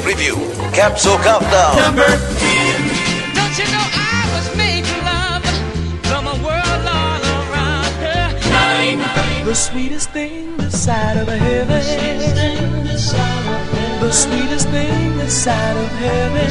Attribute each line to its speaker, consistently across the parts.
Speaker 1: Review, Capsule Countdown.
Speaker 2: Number 10.
Speaker 3: Don't you know I was made to love from a world all around her?
Speaker 2: 9.
Speaker 4: The sweetest thing this side of heaven. The sweetest thing this side of heaven.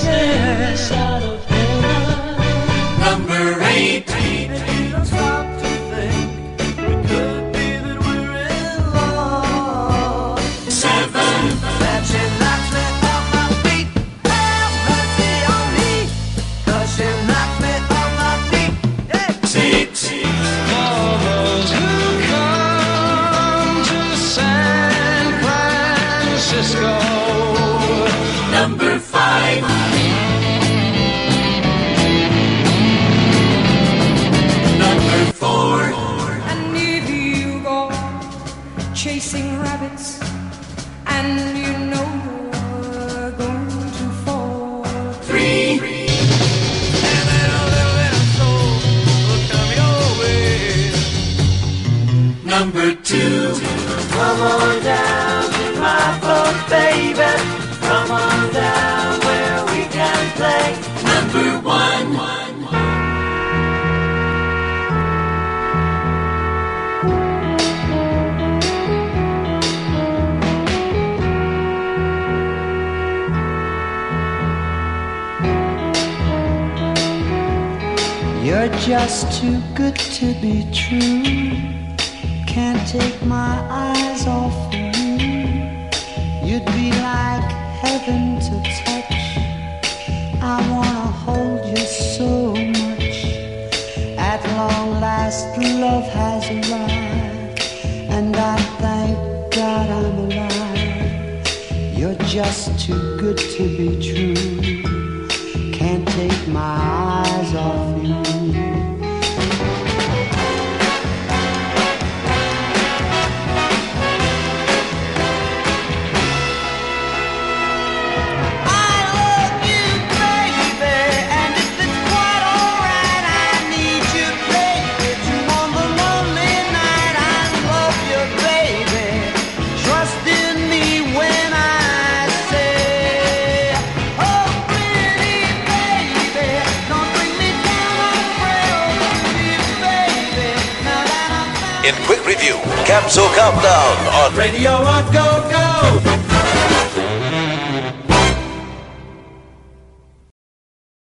Speaker 2: Number 8.
Speaker 4: Stop to think it could be that we're in love.
Speaker 2: 7.
Speaker 4: That she knocks me off my feet. Have mercy on me, 'cause she knocks me off my feet. Hey.
Speaker 2: 6.
Speaker 3: For those who come to San Francisco.
Speaker 2: Number 5. Number 4.
Speaker 5: And if you go chasing rabbits and you know you're going to fall,
Speaker 2: 3.
Speaker 4: And then a little bit of soul will come your way.
Speaker 2: Number 2.
Speaker 4: Come on down to my boat, baby. Come on down where we can play.
Speaker 2: Number 1.
Speaker 6: You're just too good to be true. Can't take my eyes off of you. You'd be like heaven to touch. I wanna hold you so much. At long last, love has arrived, and I thank God I'm alive. You're just too good to be true. Can't take my eyes off you. I love you, baby, and if it's quite alright, I need you, baby, to on the lonely night. I love you, baby. Trust in me when I say, oh, pretty baby, don't bring me down. I'm frail to you, baby. Now that I'm found.
Speaker 1: In quick review, Capsule Countdown on
Speaker 2: Radio on Go Go.